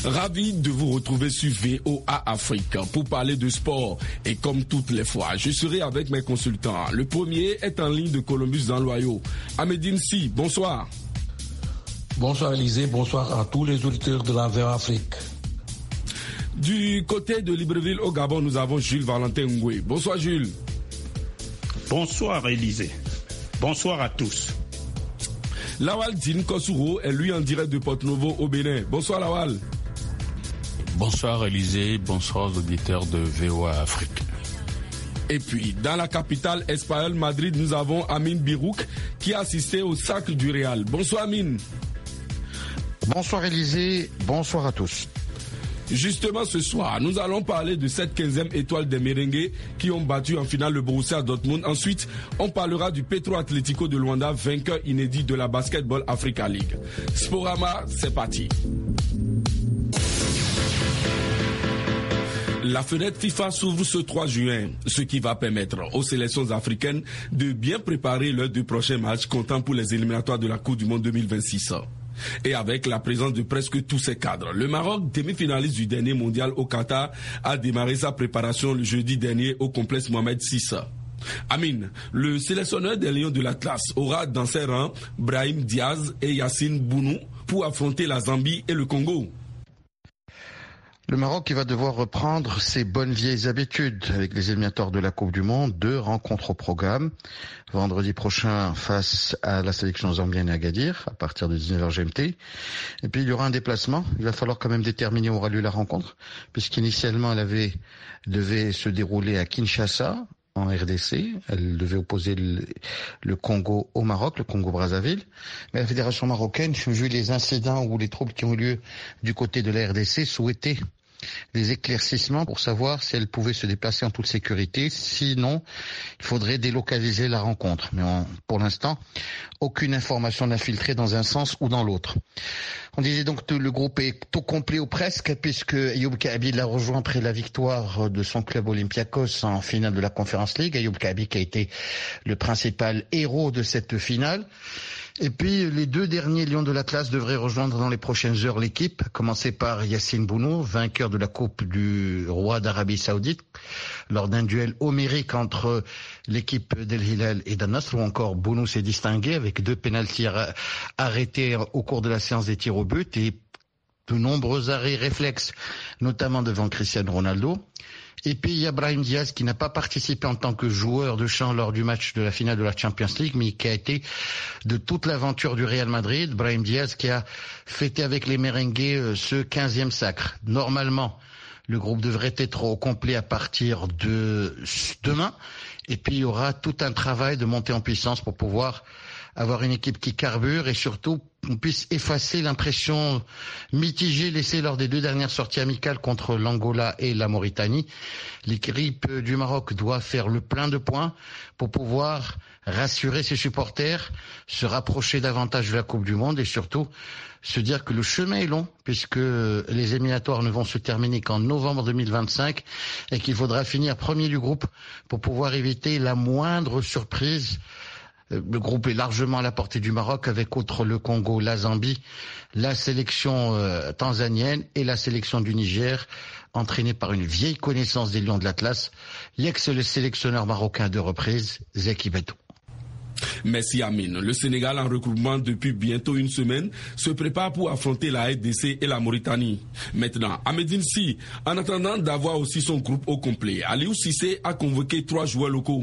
Ravi de vous retrouver sur VOA Afrique pour parler de sport. Et comme toutes les fois, je serai avec mes consultants. Le premier est en ligne de Columbus dans l'Ohio. Ahmedine Si, bonsoir. Bonsoir Élisée, bonsoir à tous les auditeurs de la VOA Afrique. Du côté de Libreville au Gabon, nous avons Jules Valentin Ngoué. Bonsoir Jules. Bonsoir Élisée. Bonsoir à tous. Lawal Dine Kossouro est lui en direct de Porto-Novo au Bénin. Bonsoir Lawal. Bonsoir Élisée, bonsoir aux auditeurs de VOA Afrique. Et puis, dans la capitale espagnole Madrid, nous avons Amine Birouk qui a assisté au Sacre du Real. Bonsoir Amine. Bonsoir Élisée, bonsoir à tous. Justement ce soir, nous allons parler de cette 15e étoile des Merengues qui ont battu en finale le Borussia Dortmund. Ensuite, on parlera du Petro Atlético de Luanda, vainqueur inédit de la Basketball Africa League. Sporama, c'est parti. La fenêtre FIFA s'ouvre ce 3 juin, ce qui va permettre aux sélections africaines de bien préparer leurs 2 prochains matchs comptant pour les éliminatoires de la Coupe du Monde 2026. Et avec la présence de presque tous ces cadres, le Maroc, demi-finaliste du dernier mondial au Qatar, a démarré sa préparation le jeudi dernier au complexe Mohamed VI. Amine, le sélectionneur des Lions de l'Atlas aura dans ses rangs Brahim Diaz et Yacine Bounou pour affronter la Zambie et le Congo. Le Maroc qui va devoir reprendre ses bonnes vieilles habitudes avec les éliminatoires de la Coupe du Monde, 2 rencontres au programme. Vendredi prochain face à la sélection zambienne à Agadir à partir de 19h GMT. Et puis il y aura un déplacement. Il va falloir quand même déterminer où aura lieu la rencontre, puisqu'initialement elle devait se dérouler à Kinshasa en RDC. Elle devait opposer le Congo au Maroc, le Congo-Brazzaville. Mais la fédération marocaine, vu les incidents ou les troubles qui ont eu lieu du côté de la RDC, souhaitait des éclaircissements pour savoir si elle pouvait se déplacer en toute sécurité. Sinon, il faudrait délocaliser la rencontre. Mais pour l'instant, aucune information n'a filtré dans un sens ou dans l'autre. On disait donc que le groupe est au complet ou presque, puisque Ayoub Kaabi l'a rejoint après la victoire de son club Olympiakos en finale de la Conference League. Ayoub Kaabi qui a été le principal héros de cette finale. Et puis, les 2 derniers Lions de l'Atlas devraient rejoindre dans les prochaines heures l'équipe, à commencer par Yacine Bounou, vainqueur de la Coupe du Roi d'Arabie Saoudite, lors d'un duel homérique entre l'équipe d'El Hilal et d'Al-Nasr, ou encore Bounou s'est distingué avec 2 pénaltys arrêtés au cours de la séance des tirs au but et de nombreux arrêts réflexes, notamment devant Cristiano Ronaldo. Et puis il y a Brahim Diaz qui n'a pas participé en tant que joueur de champ lors du match de la finale de la Champions League, mais qui a été de toute l'aventure du Real Madrid. Brahim Diaz qui a fêté avec les Merengues ce 15e sacre. Normalement, le groupe devrait être au complet à partir de demain. Et puis il y aura tout un travail de montée en puissance pour pouvoir avoir une équipe qui carbure et surtout qu'on puisse effacer l'impression mitigée laissée lors des 2 dernières sorties amicales contre l'Angola et la Mauritanie. L'équipe du Maroc doit faire le plein de points pour pouvoir rassurer ses supporters, se rapprocher davantage de la Coupe du Monde et surtout se dire que le chemin est long puisque les éliminatoires ne vont se terminer qu'en novembre 2025 et qu'il faudra finir premier du groupe pour pouvoir éviter la moindre surprise. Le groupe est largement à la portée du Maroc avec outre le Congo, la Zambie, la sélection tanzanienne et la sélection du Niger, entraînée par une vieille connaissance des Lions de l'Atlas, l'ex-sélectionneur marocain 2 reprises, Zeki Betou. Merci Amine. Le Sénégal en regroupement depuis bientôt 1 semaine se prépare pour affronter la RDC et la Mauritanie. Maintenant, Ahmedine Si, en attendant d'avoir aussi son groupe au complet, Aliou Cissé a convoqué 3 joueurs locaux.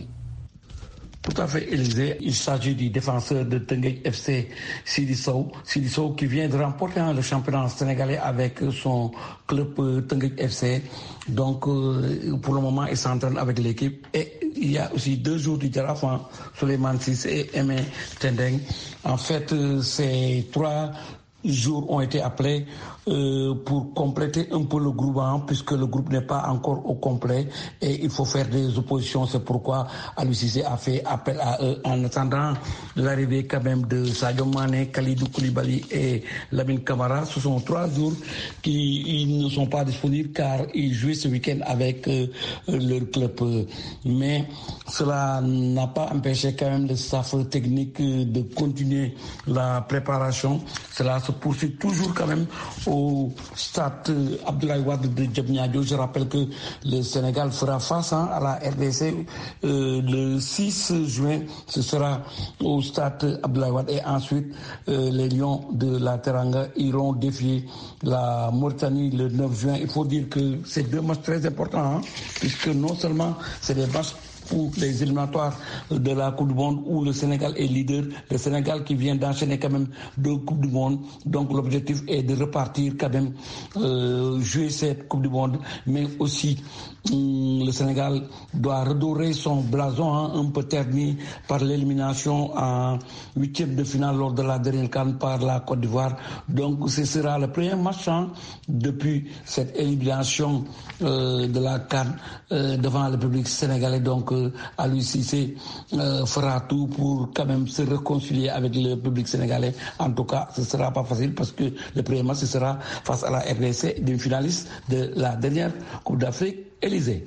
Tout à fait, Élisée. Il s'agit du défenseur de Teungueth FC, Sidi Sow. Sidi Sow qui vient de remporter le championnat sénégalais avec son club Teungueth FC. Donc, pour le moment, il s'entraîne avec l'équipe. Et il y a aussi 2 jours du Jaraaf, Souleymane Cissé et Aimé Tendeng. En fait, ces 3 jours ont été appelés pour compléter un peu le groupe, puisque le groupe n'est pas encore au complet et il faut faire des oppositions. C'est pourquoi Aliou Cissé a fait appel à eux en attendant l'arrivée quand même de Sadio Mané, Kalidou Koulibaly et Lamine Camara. Ce sont 3 jours qui ne sont pas disponibles car ils jouaient ce week-end avec leur club. Mais cela n'a pas empêché quand même le staff technique de continuer la préparation. Cela se poursuit toujours quand même au au stade Abdoulaye Wade de Diamniadio. Je rappelle que le Sénégal fera face à la RDC le 6 juin. Ce sera au stade Abdoulaye Wade et ensuite les Lions de la Teranga iront défier la Mauritanie le 9 juin. Il faut dire que c'est 2 matchs très importants puisque non seulement c'est des matchs pour les éliminatoires de la Coupe du Monde où le Sénégal est leader, le Sénégal qui vient d'enchaîner quand même 2 Coupes du Monde, donc l'objectif est de repartir quand même jouer cette Coupe du Monde, mais aussi le Sénégal doit redorer son blason un peu terni par l'élimination en 8e de finale lors de la dernière CAN par la Côte d'Ivoire. Donc ce sera le premier match depuis cette élimination de la CAN devant le public sénégalais. Donc Aliou Cissé fera tout pour quand même se réconcilier avec le public sénégalais. En tout cas, ce ne sera pas facile parce que le premier match ce sera face à la RDC, demi-finaliste de la dernière Coupe d'Afrique. Élysée.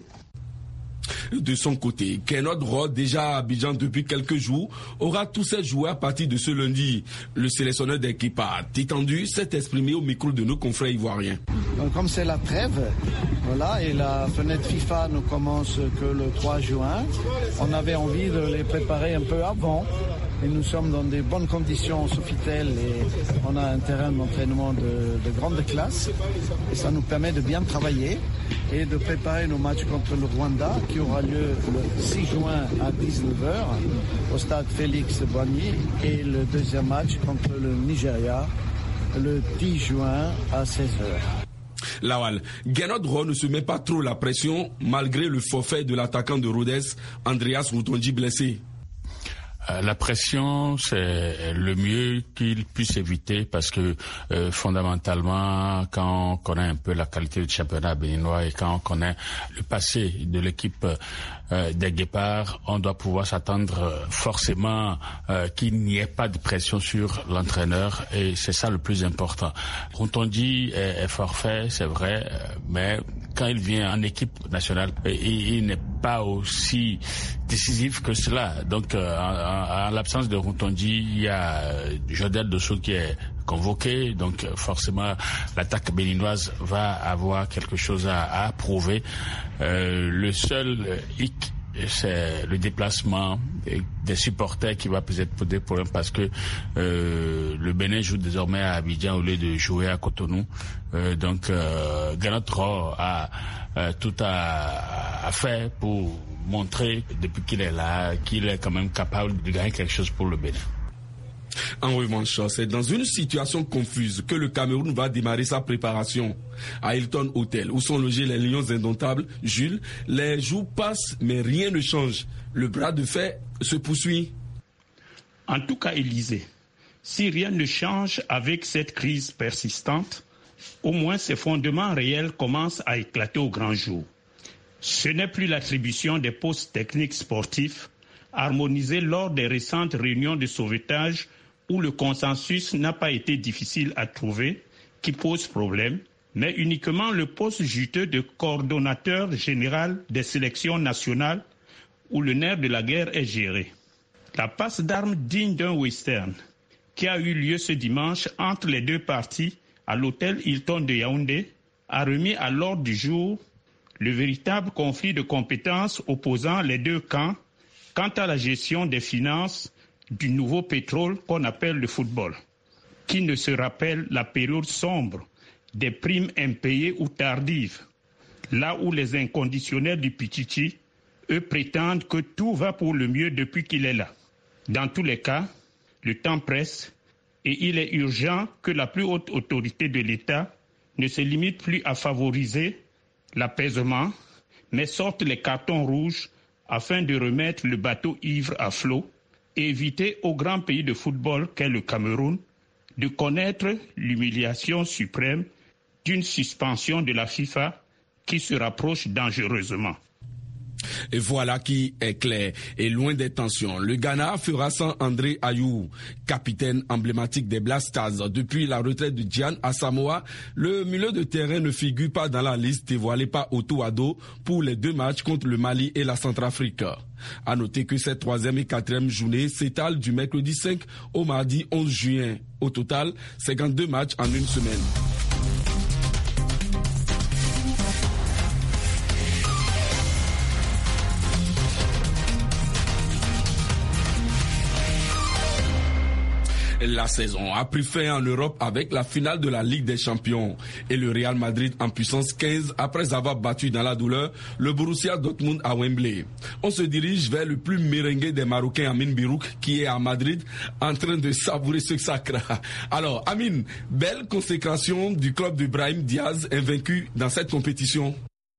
De son côté, Gernot Rohr, déjà à Abidjan depuis quelques jours, aura tous ses joueurs à partir de ce lundi. Le sélectionneur d'équipe a détendu s'est exprimé au micro de nos confrères ivoiriens. Comme c'est la trêve, voilà, et la fenêtre FIFA ne commence que le 3 juin, on avait envie de les préparer un peu avant. Et nous sommes dans des bonnes conditions au Sofitel et on a un terrain d'entraînement de grande classe. Et ça nous permet de bien travailler et de préparer nos matchs contre le Rwanda qui aura lieu le 6 juin à 19h au stade Félix Boigny et le deuxième match contre le Nigeria le 10 juin à 16h. Lawal, Gernot Rohr ne se met pas trop la pression malgré le forfait de l'attaquant de Rodez, Andreas Routondi, blessé. La pression, c'est le mieux qu'il puisse éviter parce que fondamentalement, quand on connaît un peu la qualité du championnat béninois et quand on connaît le passé de l'équipe des Guépards, on doit pouvoir s'attendre forcément qu'il n'y ait pas de pression sur l'entraîneur et c'est ça le plus important. Routondi est forfait, c'est vrai, mais quand il vient en équipe nationale, il n'est pas aussi décisif que cela. Donc, en l'absence de Routondi, il y a Jodel Dosso qui est convoqué. Donc, forcément, l'attaque béninoise va avoir quelque chose à prouver. Le seul hic, c'est le déplacement des supporters qui va peut-être poser problème parce que le Bénin joue désormais à Abidjan au lieu de jouer à Cotonou. Donc Gernot Rohr a tout à faire pour montrer depuis qu'il est là qu'il est quand même capable de gagner quelque chose pour le Bénin. En revanche, c'est dans une situation confuse que le Cameroun va démarrer sa préparation. À Hilton Hotel, où sont logés les Lions indomptables, Jules, les jours passent mais rien ne change. Le bras de fer se poursuit. En tout cas, Élysée, si rien ne change avec cette crise persistante, au moins ses fondements réels commencent à éclater au grand jour. Ce n'est plus l'attribution des postes techniques sportifs harmonisés lors des récentes réunions de sauvetage où le consensus n'a pas été difficile à trouver, qui pose problème, mais uniquement le poste juteux de coordonnateur général des sélections nationales où le nerf de la guerre est géré. La passe d'armes digne d'un western qui a eu lieu ce dimanche entre les deux parties à l'hôtel Hilton de Yaoundé a remis à l'ordre du jour le véritable conflit de compétences opposant les deux camps quant à la gestion des finances du nouveau pétrole qu'on appelle le football. Qui ne se rappelle la période sombre des primes impayées ou tardives, là où les inconditionnels du Pichichi, eux, prétendent que tout va pour le mieux depuis qu'il est là. Dans tous les cas, le temps presse et il est urgent que la plus haute autorité de l'État ne se limite plus à favoriser l'apaisement, mais sorte les cartons rouges afin de remettre le bateau ivre à flot et éviter au grand pays de football qu'est le Cameroun de connaître l'humiliation suprême d'une suspension de la FIFA qui se rapproche dangereusement. Et voilà qui est clair. Et loin des tensions, le Ghana fera sans André Ayew, capitaine emblématique des Black Stars. Depuis la retraite de Gian Asamoah, le milieu de terrain ne figure pas dans la liste dévoilée par Otto Addo pour les 2 matchs contre le Mali et la Centrafrique. À noter que cette 3e et 4e journée s'étalent du mercredi 5 au mardi 11 juin. Au total, 52 matchs en une semaine. La saison a pris fin en Europe avec la finale de la Ligue des Champions et le Real Madrid en puissance 15 après avoir battu dans la douleur le Borussia Dortmund à Wembley. On se dirige vers le plus merengue des Marocains, Amine Birouk, qui est à Madrid en train de savourer ce sacre. Alors Amine, belle consécration du club de Brahim Diaz invaincu dans cette compétition.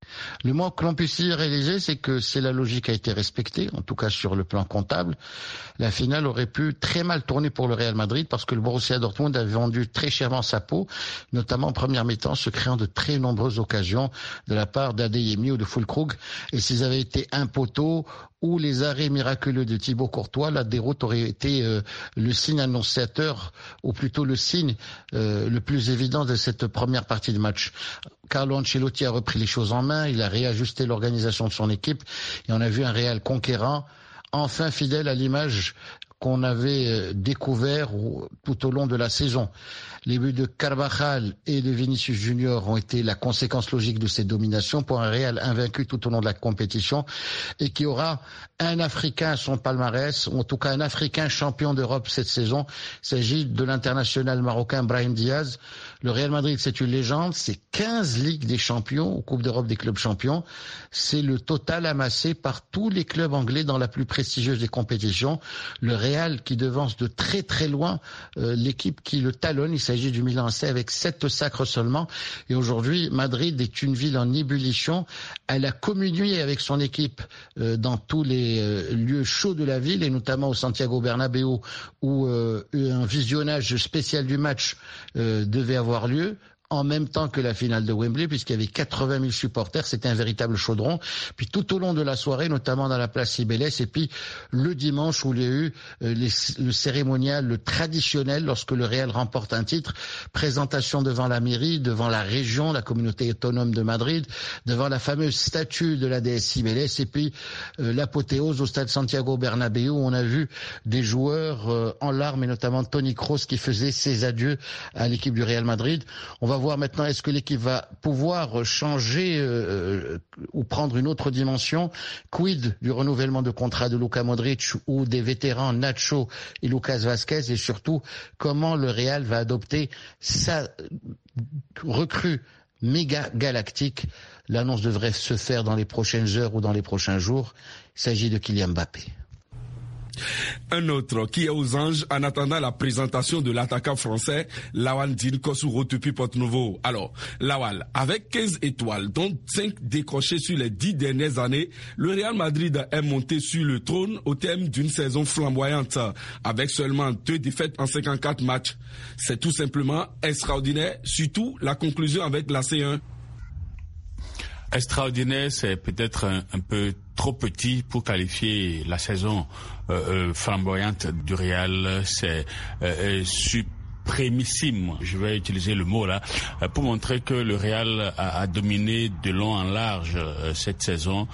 Le moins que l'on puisse dire, Élisée, c'est que la logique a été respectée, en tout cas sur le plan comptable. La finale aurait pu très mal tourner pour le Real Madrid parce que le Borussia Dortmund avait vendu très chèrement sa peau, notamment en première mi-temps, se créant de très nombreuses occasions de la part d'Adeyemi ou de Füllkrug. Et s'ils avaient été un poteau ou les arrêts miraculeux de Thibaut Courtois, la déroute aurait été le signe annonciateur, ou plutôt le signe le plus évident de cette première partie de match. Carlo Ancelotti a repris les choses en main, il a réajusté l'organisation de son équipe et on a vu un Real conquérant, enfin fidèle à l'image qu'on avait découvert tout au long de la saison. Les buts de Carvajal et de Vinicius Junior ont été la conséquence logique de ces dominations pour un Real invaincu tout au long de la compétition et qui aura un Africain à son palmarès, ou en tout cas un Africain champion d'Europe cette saison. Il s'agit de l'international marocain Brahim Diaz. Le Real Madrid, c'est une légende, c'est 15 Ligues des champions, ou Coupe d'Europe des clubs champions. C'est le total amassé par tous les clubs anglais dans la plus prestigieuse des compétitions. Le Real qui devance de très très loin l'équipe qui le talonne. Il s'agit du Milan AC avec 7 sacres seulement. Et aujourd'hui, Madrid est une ville en ébullition. Elle a communié avec son équipe dans tous les lieux chauds de la ville, et notamment au Santiago Bernabéu, où un visionnage spécial du match devait avoir lieu en même temps que la finale de Wembley, puisqu'il y avait 80 000 supporters, c'était un véritable chaudron. Puis tout au long de la soirée, notamment dans la place Cibeles, et puis le dimanche où il y a eu le cérémonial, le traditionnel, lorsque le Real remporte un titre, présentation devant la mairie, devant la région, la communauté autonome de Madrid, devant la fameuse statue de la déesse Cibeles, et puis l'apothéose au stade Santiago Bernabéu, où on a vu des joueurs en larmes, et notamment Toni Kroos qui faisait ses adieux à l'équipe du Real Madrid. On va voir maintenant, est-ce que l'équipe va pouvoir changer ou prendre une autre dimension? Quid du renouvellement de contrat de Luka Modric ou des vétérans Nacho et Lucas Vazquez? Et surtout, comment le Real va adopter sa recrue méga galactique? L'annonce devrait se faire dans les prochaines heures ou dans les prochains jours. Il s'agit de Kylian Mbappé. Un autre qui est aux anges en attendant la présentation de l'attaquant français Lawal Dine-Kossouro depuis Porto-Novo. Alors, Lawal, avec 15 étoiles, dont 5 décrochées sur les 10 dernières années, le Real Madrid est monté sur le trône au terme d'une saison flamboyante, avec seulement 2 défaites en 54 matchs. C'est tout simplement extraordinaire, surtout la conclusion avec la C1. Extraordinaire, c'est peut-être un peu trop petit pour qualifier la saison flamboyante du Real. C'est suprêmissime, je vais utiliser le mot là, pour montrer que le Real a dominé de long en large cette saison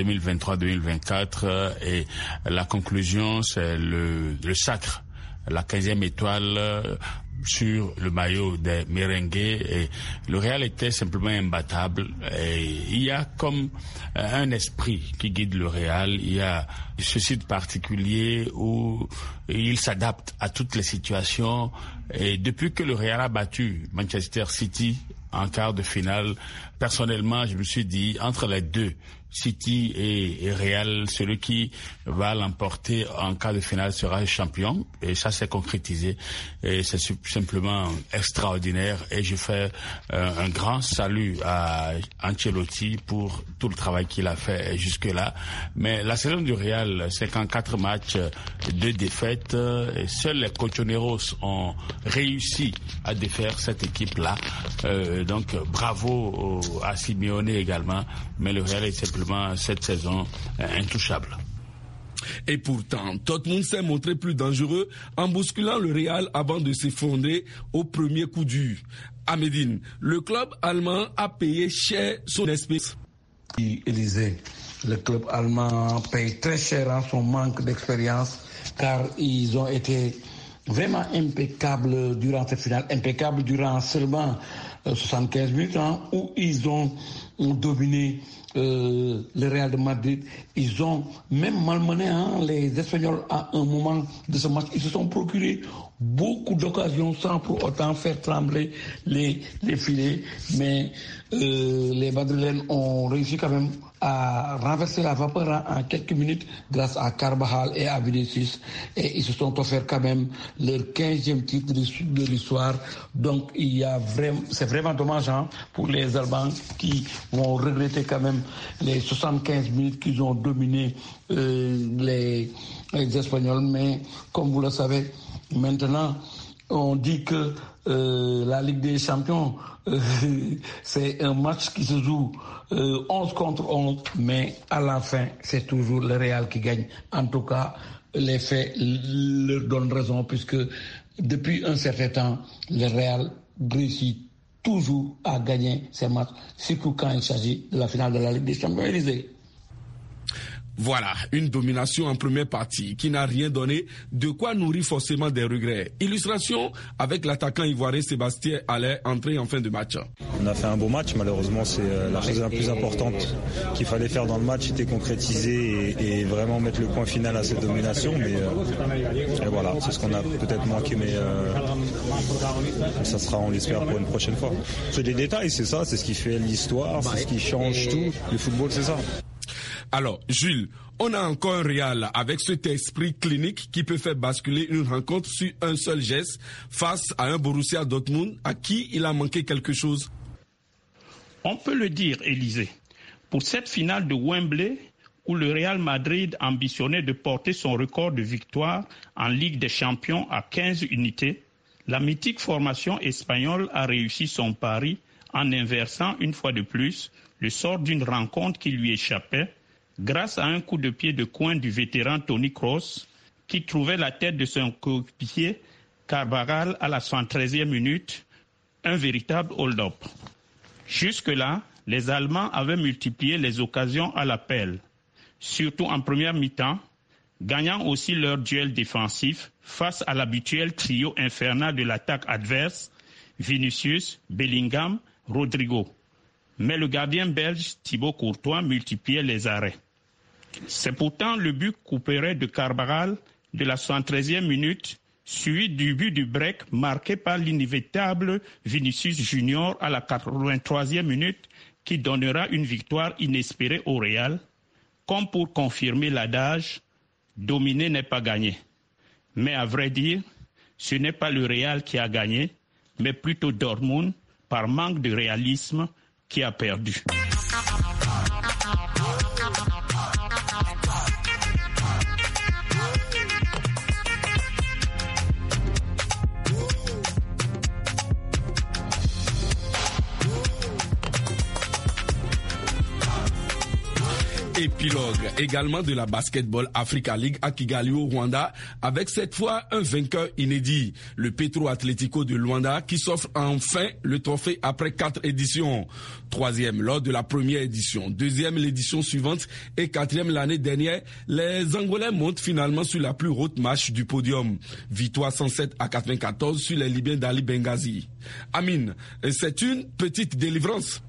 2023-2024, et la conclusion, c'est le sacre, la 15e étoile sur le maillot des merengues, et le Real était simplement imbattable. Et il y a comme un esprit qui guide le Real. Il y a ce site particulier où il s'adapte à toutes les situations, et depuis que le Real a battu Manchester City en quart de finale, personnellement je me suis dit, entre les deux, City et Real, celui qui va l'emporter en quart de finale sera champion, et ça s'est concrétisé, et c'est simplement extraordinaire. Et je fais un grand salut à Ancelotti pour tout le travail qu'il a fait jusque-là. Mais la saison du Real, c'est qu'en 4 matchs, 2 défaites, et seuls les Colchoneros ont réussi à défaire cette équipe-là. Donc bravo à Simeone également, mais le Real est simplement cette saison intouchable. Et pourtant, Dortmund s'est montré plus dangereux en bousculant le Real avant de s'effondrer au premier coup dur. À Médine, le club allemand a payé cher son espèce. Élysée, le club allemand paye très cher son manque d'expérience, car ils ont été vraiment impeccable durant cette finale, impeccable durant seulement 75 minutes, où ils ont dominé le Real de Madrid. Ils ont même malmené les Espagnols à un moment de ce match. Ils se sont procuré beaucoup d'occasions sans pour autant faire trembler les filets. Mais les Madrilènes ont réussi quand même à renverser la vapeur en quelques minutes grâce à Carvajal et à Vinicius. Et ils se sont offert quand même leur 15e titre de l'histoire. Donc c'est vraiment dommage pour les Allemands qui vont regretter quand même les 75 minutes qu'ils ont dominé les Espagnols. Mais comme vous le savez, maintenant, on dit que la Ligue des Champions, c'est un match qui se joue 11 contre 11, mais à la fin, c'est toujours le Real qui gagne. En tout cas, les faits leur donnent raison, puisque depuis un certain temps, le Real réussit toujours à gagner ces matchs, surtout quand il s'agit de la finale de la Ligue des Champions. Élysée. Voilà, une domination en première partie qui n'a rien donné, de quoi nourrir forcément des regrets. Illustration avec l'attaquant ivoirien Sébastien Haller, entré en fin de match. On a fait un beau match, malheureusement c'est la chose la plus importante qu'il fallait faire dans le match, c'était concrétiser et vraiment mettre le point final à cette domination. Mais et voilà, c'est ce qu'on a peut-être manqué, mais ça sera, on l'espère, pour une prochaine fois. C'est des détails, c'est ça, c'est ce qui fait l'histoire, c'est ce qui change tout. Le football, c'est ça. Alors, Jules, on a encore un Real avec cet esprit clinique qui peut faire basculer une rencontre sur un seul geste face à un Borussia Dortmund à qui il a manqué quelque chose. On peut le dire, Élysée. Pour cette finale de Wembley, où le Real Madrid ambitionnait de porter son record de victoire en Ligue des Champions à 15 unités, la mythique formation espagnole a réussi son pari en inversant une fois de plus le sort d'une rencontre qui lui échappait, grâce à un coup de pied de coin du vétéran Toni Kroos, qui trouvait la tête de son coéquipier Carvajal à la 113e minute, un véritable hold-up. Jusque-là, les Allemands avaient multiplié les occasions à l'appel, surtout en première mi-temps, gagnant aussi leur duel défensif face à l'habituel trio infernal de l'attaque adverse, Vinicius, Bellingham, Rodrigo. Mais le gardien belge Thibaut Courtois multipliait les arrêts. C'est pourtant le but couperet de Carvajal de la 113e minute, suivi du but du break marqué par l'inévitable Vinicius Junior à la 83e minute, qui donnera une victoire inespérée au Real, comme pour confirmer l'adage « dominer n'est pas gagner ». Mais à vrai dire, ce n'est pas le Real qui a gagné, mais plutôt Dortmund, par manque de réalisme, qui a perdu. Épilogue également de la Basketball Africa League à Kigali au Rwanda, avec cette fois un vainqueur inédit, le Petro Atlético de Luanda, qui s'offre enfin le trophée après 4 éditions. 3e lors de la première édition, 2e l'édition suivante et 4e l'année dernière, les Angolais montent finalement sur la plus haute marche du podium. Victoire 107-94 sur les Libyens d'Ali Benghazi. Amine, c'est une petite délivrance.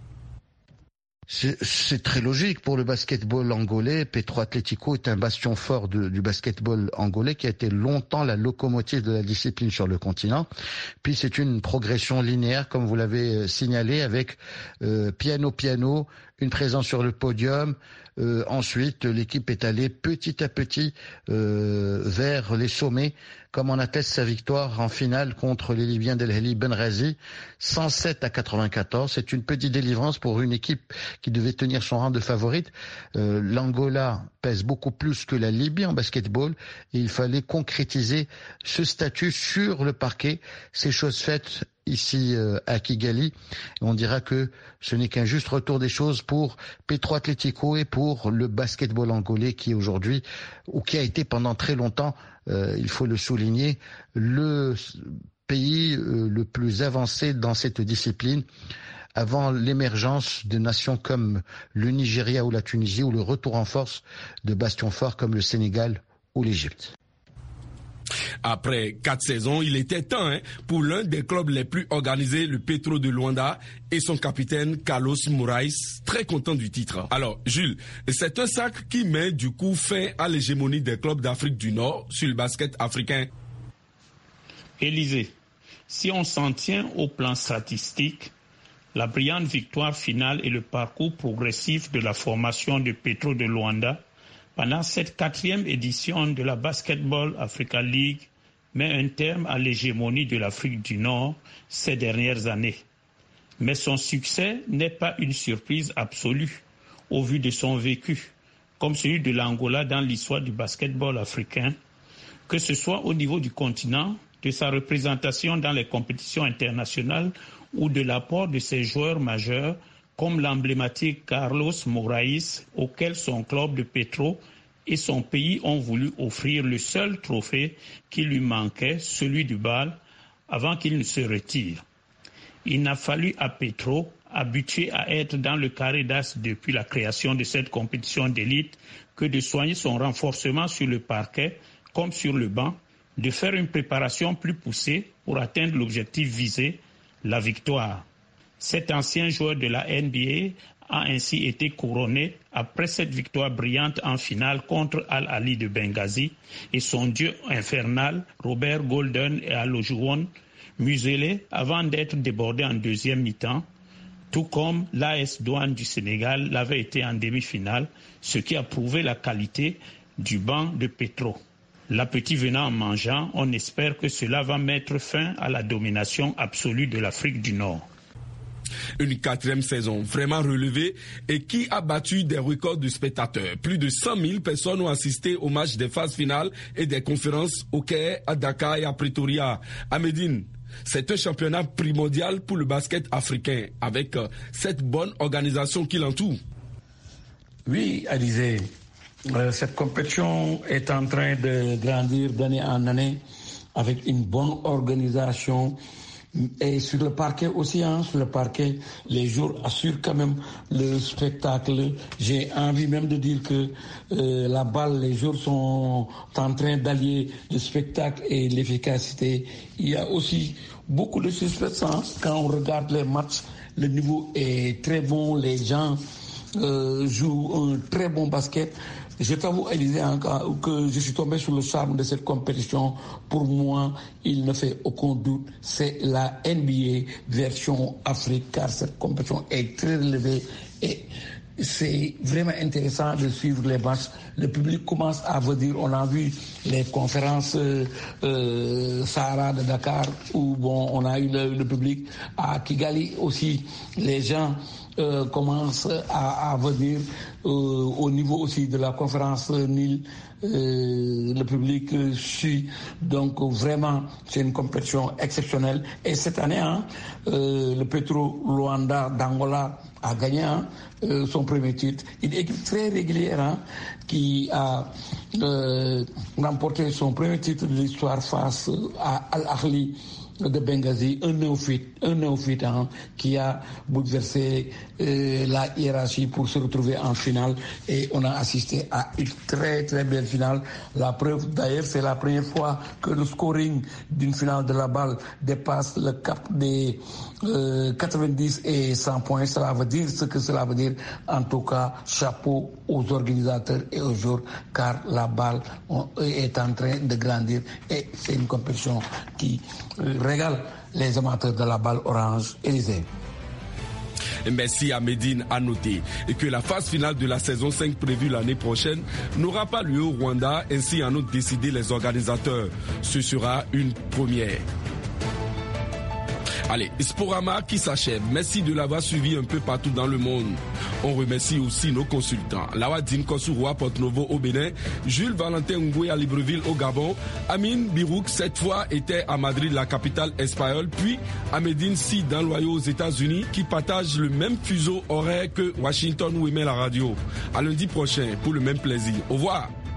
C'est très logique pour le basketball angolais. Petro Atlético est un bastion fort du basketball angolais qui a été longtemps la locomotive de la discipline sur le continent. Puis c'est une progression linéaire, comme vous l'avez signalé, avec piano, une présence sur le podium. Ensuite, l'équipe est allée petit à petit vers les sommets, comme en atteste sa victoire en finale contre les Libyens d'El Ahly Benghazi, 107-94. C'est une petite délivrance pour une équipe qui devait tenir son rang de favorite. L'Angola pèse beaucoup plus que la Libye en basketball et il fallait concrétiser ce statut sur le parquet. C'est chose faite ici à Kigali. On dira que ce n'est qu'un juste retour des choses pour Petro Atlético et pour le basketball angolais qui est aujourd'hui, ou qui a été pendant très longtemps, il faut le souligner, le pays le plus avancé dans cette discipline avant l'émergence de nations comme le Nigeria ou la Tunisie ou le retour en force de bastions forts comme le Sénégal ou l'Égypte. Après 4 saisons, il était temps pour l'un des clubs les plus organisés, le Petro de Luanda, et son capitaine Carlos Moraes, très content du titre. Alors, Jules, c'est un sacre qui met du coup fin à l'hégémonie des clubs d'Afrique du Nord sur le basket africain. Élysée, si on s'en tient au plan statistique, la brillante victoire finale et le parcours progressif de la formation de Petro de Luanda pendant cette 4e édition de la Basketball Africa League met un terme à l'hégémonie de l'Afrique du Nord ces dernières années. Mais son succès n'est pas une surprise absolue au vu de son vécu, comme celui de l'Angola dans l'histoire du basketball africain, que ce soit au niveau du continent, de sa représentation dans les compétitions internationales ou de l'apport de ses joueurs majeurs comme l'emblématique Carlos Moraes, auquel son club de Petro et son pays ont voulu offrir le seul trophée qui lui manquait, celui du BAL, avant qu'il ne se retire. Il n'a fallu à Petro, habitué à être dans le carré d'as depuis la création de cette compétition d'élite, que de soigner son renforcement sur le parquet comme sur le banc, de faire une préparation plus poussée pour atteindre l'objectif visé, la victoire. Cet ancien joueur de la NBA a ainsi été couronné après cette victoire brillante en finale contre Al-Ali de Benghazi et son dieu infernal Robert Golden et Alojuwon muselé avant d'être débordé en deuxième mi-temps, tout comme l'AS Douane du Sénégal l'avait été en demi-finale, ce qui a prouvé la qualité du banc de Petro. L'appétit venant en mangeant, on espère que cela va mettre fin à la domination absolue de l'Afrique du Nord. Une 4e saison vraiment relevée et qui a battu des records de spectateurs. Plus de 100 000 personnes ont assisté au match des phases finales et des conférences au Caire, à Dakar et à Pretoria. À Médine, c'est un championnat primordial pour le basket africain avec cette bonne organisation qui l'entoure. Oui, Alizé. Cette compétition est en train de grandir d'année en année avec une bonne organisation et sur le parquet aussi, sur le parquet, les joueurs assurent quand même le spectacle. J'ai envie même de dire que la balle, les joueurs sont en train d'allier le spectacle et l'efficacité. Il y a aussi beaucoup de suspense quand on regarde les matchs. Le niveau est très bon, les gens jouent un très bon basket. Je t'avoue, Élysée, que je suis tombé sur le charme de cette compétition. Pour moi, il ne fait aucun doute. C'est la NBA version Afrique, car cette compétition est très relevée et c'est vraiment intéressant de suivre les matchs. Le public commence à venir. On a vu les conférences Sahara de Dakar où on a eu le public. À Kigali aussi, les gens commencent à venir. Au niveau aussi de la conférence Nil, le public suit. Donc vraiment, c'est une compétition exceptionnelle. Et cette année, le Petro Luanda d'Angola a gagné son premier titre. Une équipe très régulière qui a remporté son premier titre de l'histoire face à Al-Ahli de Benghazi, un néophyte qui a bouleversé la hiérarchie pour se retrouver en finale et on a assisté à une très très belle finale. La preuve d'ailleurs, c'est la première fois que le scoring d'une finale de la balle dépasse le cap des 90 et 100 points. Cela veut dire ce que cela veut dire. En tout cas, chapeau aux organisateurs et aux joueurs car la balle est en train de grandir et c'est une compétition qui régale les amateurs de la balle orange. Élysée. Merci à Médine. À noter que la phase finale de la saison 5 prévue l'année prochaine n'aura pas lieu au Rwanda, ainsi en ont décidé les organisateurs. Ce sera une première. Allez, Sporama qui s'achève. Merci de l'avoir suivi un peu partout dans le monde. On remercie aussi nos consultants. Lawadine Kossourou à Porto-Novo au Bénin, Jules Valentin Ngoué à Libreville au Gabon, Amine Birouk cette fois était à Madrid, la capitale espagnole, puis à Médine Si dans l'Ohio aux États-Unis qui partage le même fuseau horaire que Washington où émet la radio. À lundi prochain pour le même plaisir. Au revoir.